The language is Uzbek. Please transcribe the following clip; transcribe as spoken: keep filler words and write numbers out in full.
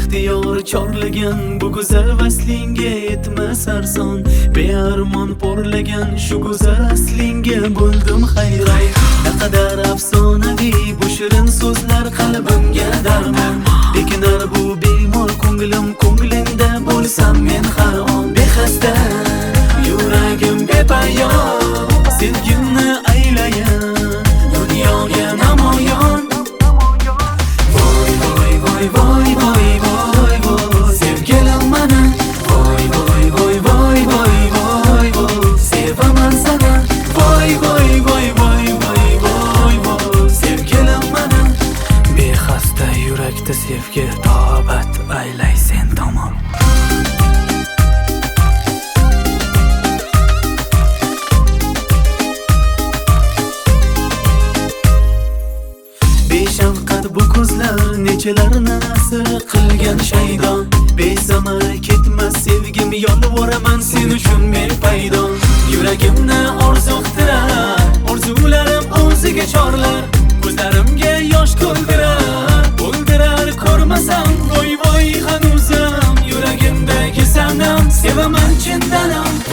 Beixtiyor chorlagan bu go'zal vaslingga yetmas arson. Bearmon porlagan shu go'zal aslingga bo'ldim hayron. Naqadar afsonaviy bu shirin so'zlar qalbimga darmon. Bekinar bu bemor ko'nglim ko'nglingda bo'lsam men har on. Bexasta yuragim bepayon, sevgimni aylayan dunyoga namoyon. Voy voy voy voy voy voy voy sevgilim mana. Voy voy voy voy voy voy voy sevaman sana. Voy voy voy voy voy voy voy sevgilim mana. Bexasta yurakda sevgi tobat aylay sen tomon. Beshafqat bu ko'zlar nechalarni asir qilgan shaydon. Besamar ketmas sevgim, yolvoraman sen uchun bepaydon. Yuragimni orzuqtirar, orzularim o'ziga chorlar. Ko'zlarimga yosh to'ldirar, o'ldirar ko'rmasam. Voy voy hanuzam yuragimdagi sanam, sevaman chindanam.